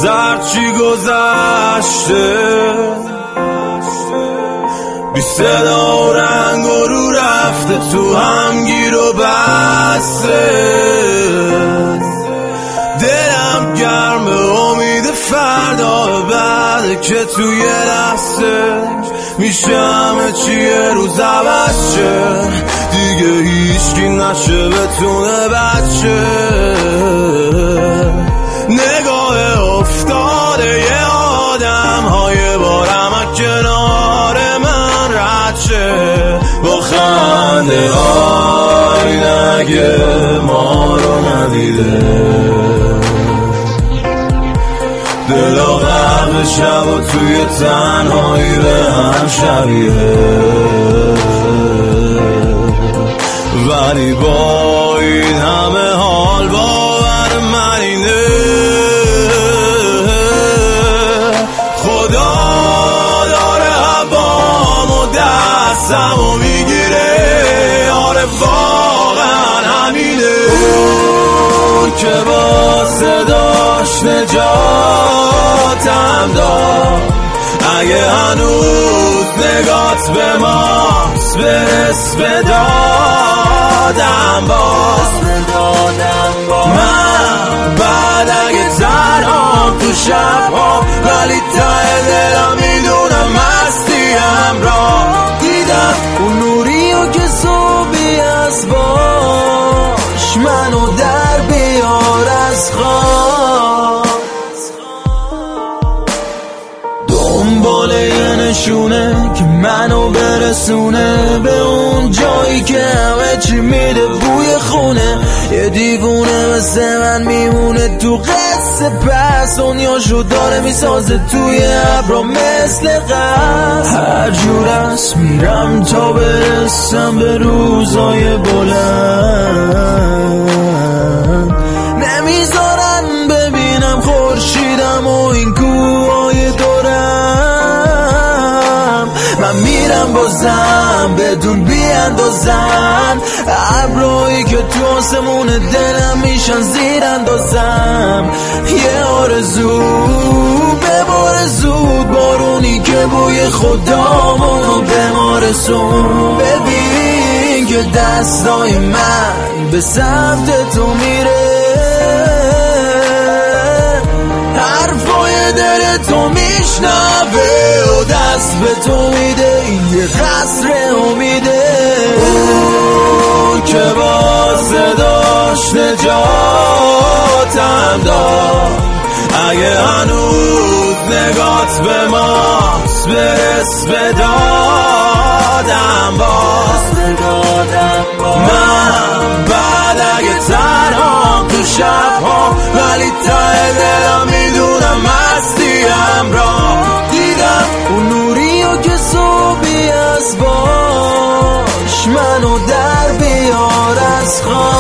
از هرچی گذشته، بی صدا و رنگ و رو رفته تو هم گیر و بسته. دلم گرم به امید فردا بعد که توی لحظه میشه همه چی یه روز عوض شه، دیگه هیچکی نشه بتونه بچه. نگاه افتاده یه آدم های بارم از کنار من رد شه، با خنده های نگه ما رو ندیده. دلا غرق شب و توی تنهایی به هم شبیه، ولی با این همه حال باور من اینه خدا داره هوام و دستمو میگیره. آره واقعا همینه، اون که با صداش نجاتم داد. اگه هنوز نگات به ماست برس به دادم باز. من بعد اگه تنهام تو شبها، ولی ته دلم میدونم هستیم را دیدم اون نوریو که صبحی از باش منو در بیار از خواب. دنبال یه نشونه که منو برسونه به اون جایی که همه چی میده بوی خونه. یه دیوونه مثل من میمونه تو قصه، پس دنیاشو داره میسازه توی ابرا مثل قصد. هر جور است میرم تا برسم به روزای بلند، نمیذارن ببینم خورشیدم و این کوههای دورم. من میرم بازم بدون بیاندازن، ابرایی که تو آسمون دلم میشن زیر اندازم. یه آرزو بباره زود، بارونی که بوی خدامونو به ما رسون. ببین که دستای من به سمت تو میره، حرفای دل تو میشنوه و دست به تو میده. این یه قصر امیده، اون که با صداش نجاتم داد. اگه هنوز نگات به ماست برس به دادم باز. من بعد اگه تنهام تو شبها، ولی ته دلم میدونم هستیم را دیدم اون نوریو که صبحی از باش منو در بیار از خواب.